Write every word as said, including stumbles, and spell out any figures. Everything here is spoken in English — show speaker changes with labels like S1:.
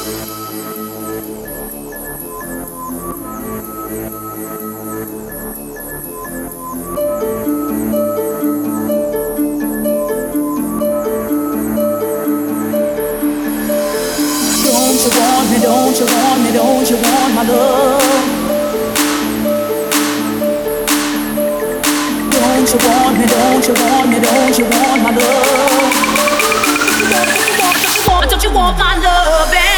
S1: Don't you want me, don't you want me, don't you want my love? Don't you want me, don't you want me, don't you want my love? Don't you want, don't you want, don't you want my love, baby?